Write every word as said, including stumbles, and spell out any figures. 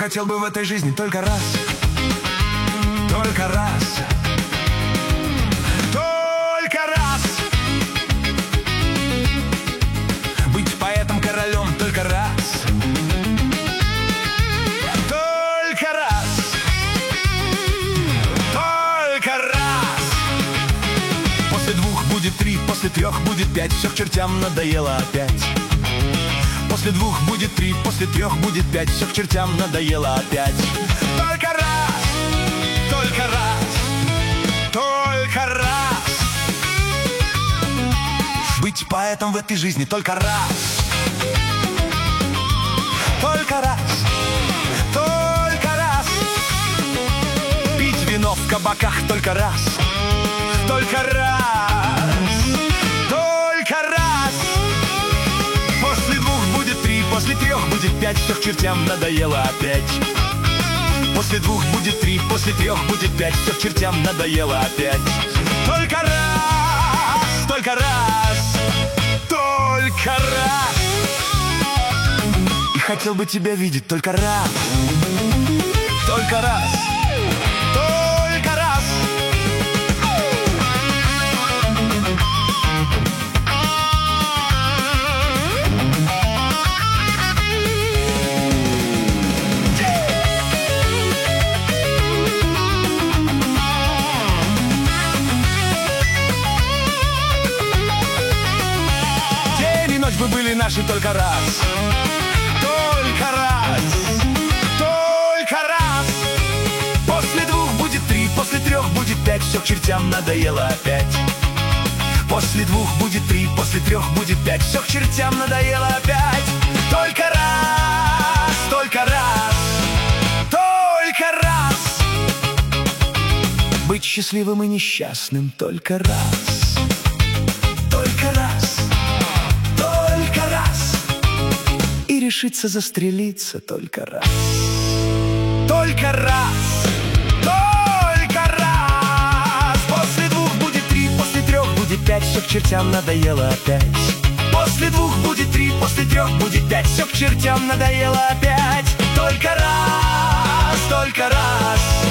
хотел бы в этой жизни только раз, только раз, только раз быть поэтом, королем, только раз, только раз, только раз. После двух будет три, после трех будет пять, все к чертям надоело опять. После двух будет три, после трех будет пять, все к чертям надоело опять. Только раз, только раз, только раз быть поэтом в этой жизни только раз, только раз, только раз пить вино в кабаках только раз, только раз, только раз. После двух будет три, после трех будет пять, все к чертям надоело опять. После двух будет три, после трех будет пять, все к чертям надоело опять. Только раз, только раз, только раз. И хотел бы тебя видеть только раз, только раз, только раз. Вы были наши только раз, только раз, только раз. После двух будет три, после трех будет пять, все к чертям надоело опять. После двух будет три, после трех будет пять, все к чертям надоело опять. Только раз, только раз, только раз быть счастливым и несчастным только раз, только раз. И решиться застрелиться только раз, только раз, только раз. После двух будет три, после трех будет пять, все к чертям надоело опять. После двух будет три, после трех будет пять, все к чертям надоело опять. Только раз, только раз.